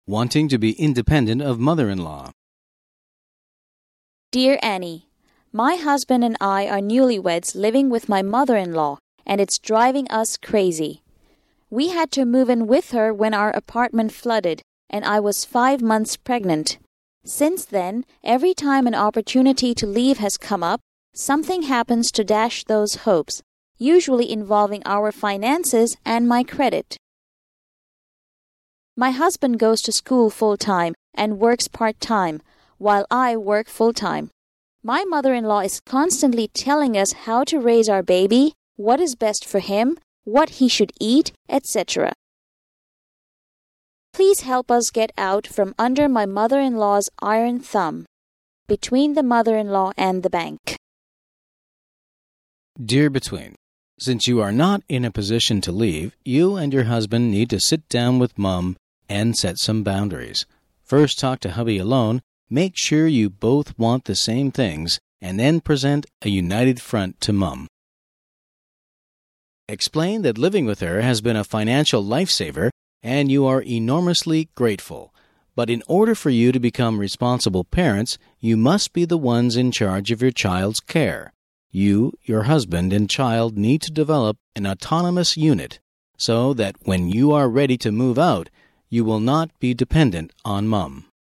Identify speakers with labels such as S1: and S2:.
S1: Wanting to be independent of mother-in-law.
S2: Dear Annie, my husband and I are newlyweds living with my mother-in-law, and it's driving us crazy. We had to move in with her when our apartment flooded, and I was 5 months pregnant. Since then, every time an opportunity to leave has come up, something happens to dash those hopes, usually involving our finances and my credit. My husband goes to school full-time and works part-time, while I work full-time. My mother-in-law is constantly telling us how to raise our baby, what is best for him, what he should eat, etc. Please help us get out from under my mother-in-law's iron thumb, between the mother-in-law and the bank.
S1: Dear Between, since you are not in a position to leave, you and your husband need to sit down with Mom and set some boundaries. First, talk to hubby alone, make sure you both want the same things, and then present a united front to Mom. Explain that living with her has been a financial lifesaver and you are enormously grateful. But in order for you to become responsible parents, you must be the ones in charge of your child's care. You, your husband, and child need to develop an autonomous unit so that when you are ready to move out, you will not be dependent on Mom.